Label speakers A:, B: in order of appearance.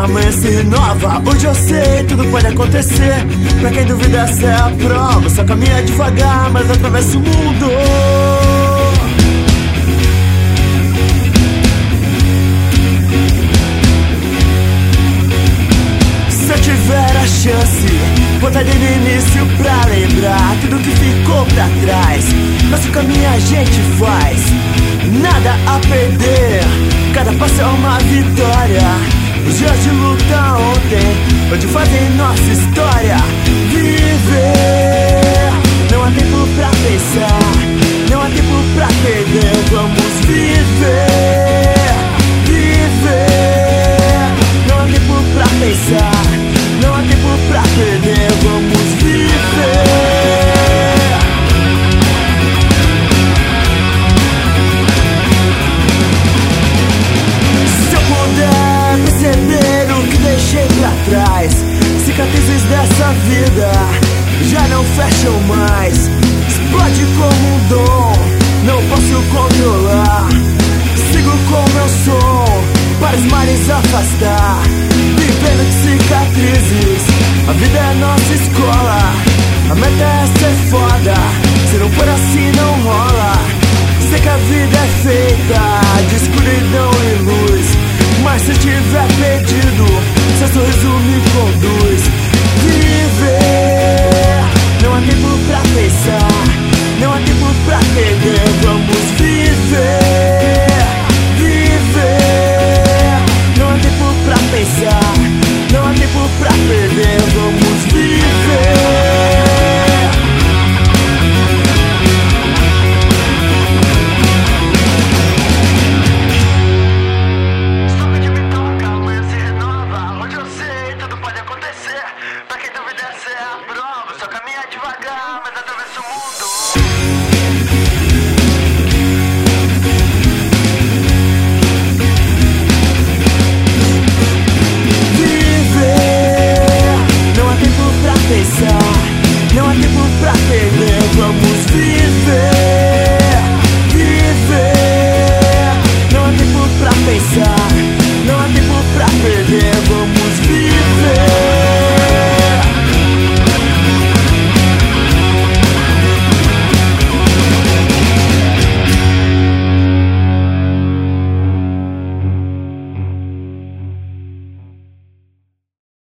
A: amanhã se renova. Hoje eu sei, tudo pode acontecer. Pra quem duvida, essa é a prova. Só caminha devagar, mas atravessa o mundo. Se eu tiver a chance, voltaria no início pra lembrar tudo que ficou pra trás. Mas o caminho a gente faz, nada a perder. Cada passo é uma vitória. Os dias de luta ontem, hoje fazem nossa história. Viver, não há tempo pra pensar, não há tempo pra perder. Vamos viver, viver. Não há tempo pra pensar, não há tempo pra perder. Vamos viver. Perceber o que deixei pra trás, cicatrizes dessa vida já não fecham mais. Explode como um dom, não posso controlar. Sigo com meu som, para os mares afastar. Vivendo de cicatrizes, a vida é nossa escola.